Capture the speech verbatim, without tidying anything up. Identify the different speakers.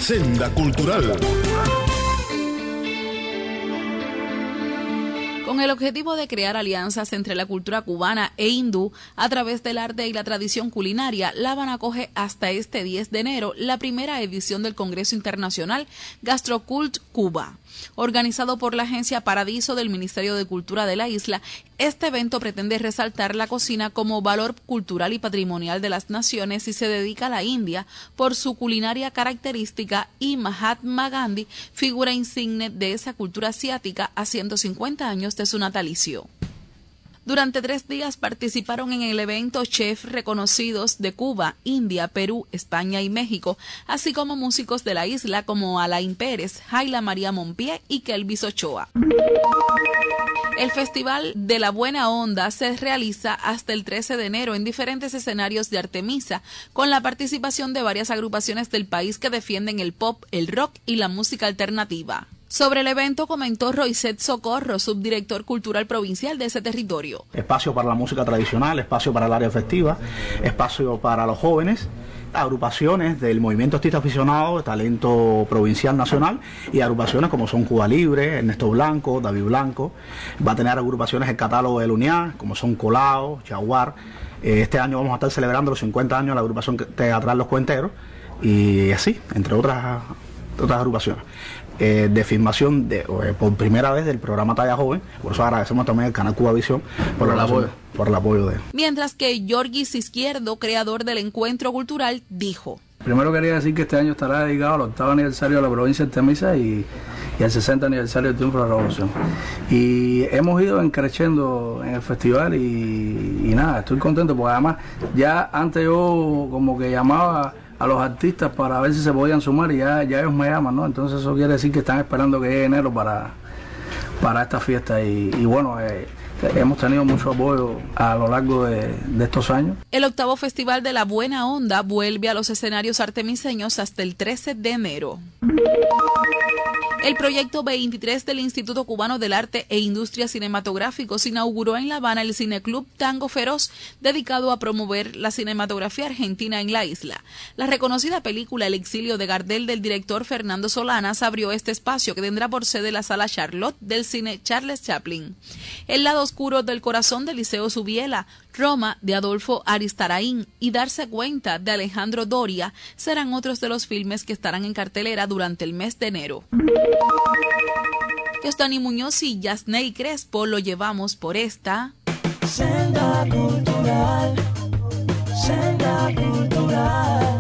Speaker 1: Senda Cultural.
Speaker 2: Con el objetivo de crear alianzas entre la cultura cubana e hindú a través del arte y la tradición culinaria, La Habana acoge hasta este diez de enero la primera edición del Congreso Internacional Gastrocult Cuba. Organizado por la Agencia Paradiso del Ministerio de Cultura de la isla, este evento pretende resaltar la cocina como valor cultural y patrimonial de las naciones y se dedica a la India por su culinaria característica y Mahatma Gandhi, figura insigne de esa cultura asiática a ciento cincuenta años de su natalicio. Durante tres días participaron en el evento chefs reconocidos de Cuba, India, Perú, España y México, así como músicos de la isla como Alain Pérez, Jaila María Monpié y Kelvis Ochoa. El Festival de la Buena Onda se realiza hasta el trece de enero en diferentes escenarios de Artemisa, con la participación de varias agrupaciones del país que defienden el pop, el rock y la música alternativa. Sobre el evento comentó Roiset Socorro, subdirector cultural provincial de ese territorio.
Speaker 3: Espacio para la música tradicional, espacio para el área festiva, espacio para los jóvenes, agrupaciones del movimiento artista aficionado, de talento provincial nacional y agrupaciones como son Cuba Libre, Ernesto Blanco, David Blanco. Va a tener agrupaciones el catálogo del UNIA, como son Colao, Jaguar. Este año vamos a estar celebrando los cincuenta años de la agrupación teatral Los Cuenteros y así, entre otras, otras agrupaciones. Eh, de filmación de, eh, por primera vez del programa Talla Joven, por eso agradecemos también al canal Cuba Visión por, por el apoyo por el apoyo de él.
Speaker 2: Mientras que Yorgis Izquierdo, creador del encuentro cultural, dijo:
Speaker 4: primero quería decir que este año estará dedicado al octavo aniversario de la provincia de Artemisa y, y al sesenta aniversario del triunfo de la revolución, y hemos ido creciendo en el festival y, y nada, estoy contento porque además ya antes yo como que llamaba a los artistas para ver si se podían sumar y ya, ya ellos me llaman, ¿no? Entonces eso quiere decir que están esperando que llegue enero para, para esta fiesta y, y bueno, eh, hemos tenido mucho apoyo a lo largo de, de estos años.
Speaker 2: El octavo Festival de la Buena Onda vuelve a los escenarios artemiseños hasta el trece de enero. El proyecto veintitrés del Instituto Cubano del Arte e Industrias Cinematográficos inauguró en La Habana el Cineclub Tango Feroz, dedicado a promover la cinematografía argentina en la isla. La reconocida película El exilio de Gardel del director Fernando Solanas abrió este espacio que tendrá por sede la Sala Charlotte del cine Charles Chaplin. El lado oscuro del corazón de Liceo Subiela, Roma de Adolfo Aristarain y Darse cuenta de Alejandro Doria serán otros de los filmes que estarán en cartelera durante el mes de enero. Estani Muñoz y Yasney Crespo lo llevamos por esta
Speaker 5: Senda Cultural, Senda Cultural.